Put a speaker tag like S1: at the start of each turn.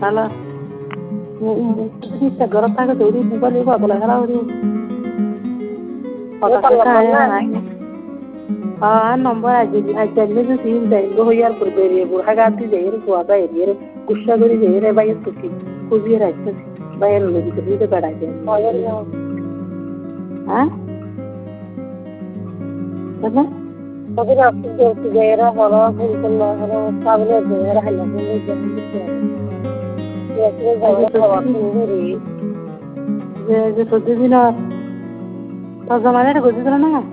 S1: Halo. Ini segera tak ke dulu bukan itu apa lagi lah itu. Pakai kaya. Nomor aja ni tu sih dah. Itu hoyar berberi berhagati jadi kuasa jadi kusya dari jadi bayar tu sih. Kubiar aja bayar lebih tu beraja. Hah? Apa? Tapi nak tu jadi orang pun orang sabun jadi hanya pun jadi. Ya, jadi jadi tu di na. तो ज़माने को दिख रहा ना